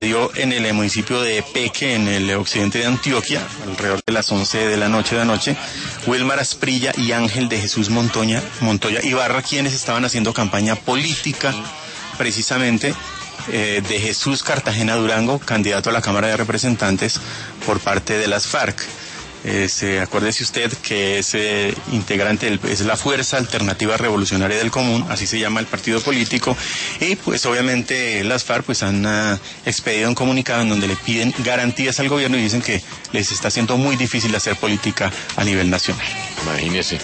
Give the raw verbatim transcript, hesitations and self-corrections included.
Dio en el municipio de Peque, en el occidente de Antioquia, alrededor de las once de la noche de anoche, Wilmar Asprilla y Ángel de Jesús Montoya, Montoya Ibarra, quienes estaban haciendo campaña política, precisamente, eh, de Jesús Cartagena Durango, candidato a la Cámara de Representantes por parte de las FARC. Eh, se, acuérdese usted que es eh, integrante, del, es la Fuerza Alternativa Revolucionaria del Común, así se llama el partido político, y pues obviamente las FARC pues han uh, expedido un comunicado en donde le piden garantías al gobierno y dicen que les está haciendo muy difícil hacer política a nivel nacional. Imagínese.